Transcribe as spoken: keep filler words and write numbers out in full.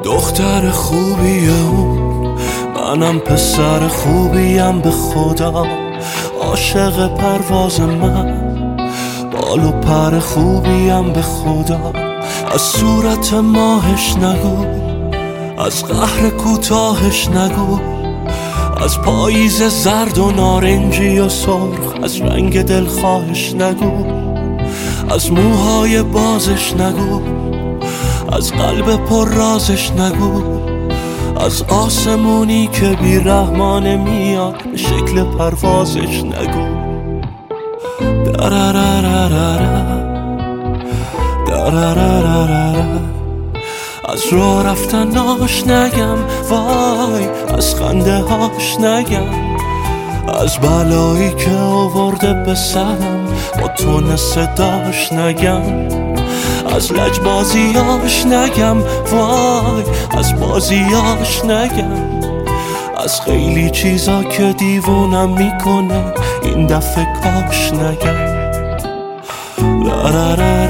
دختر خوبیه اون، منم پسر خوبیم به خدا. عاشق پرواز من، بال و پر خوبیم به خدا. از صورت ماهش نگو، از قهر کوتاهش نگو، از پاییز زرد و نارنجی و سرخ، از رنگ دلخواهش نگو، از موهای بازش نگو، از قلب پر رازش نگو، از آسمونی که بی رحمانه میاد به شکل پروازش نگو. دررررررر دررررررر از راه رفتناش نگم، وای از خنده هاش نگم، از بلایی که آورده به سرم با تون صداش نگم، از لجبازیاش نگم، وای از بازیاش نگم، از خیلی چیزا که دیوونم میکنه این دفعه کاش نگم.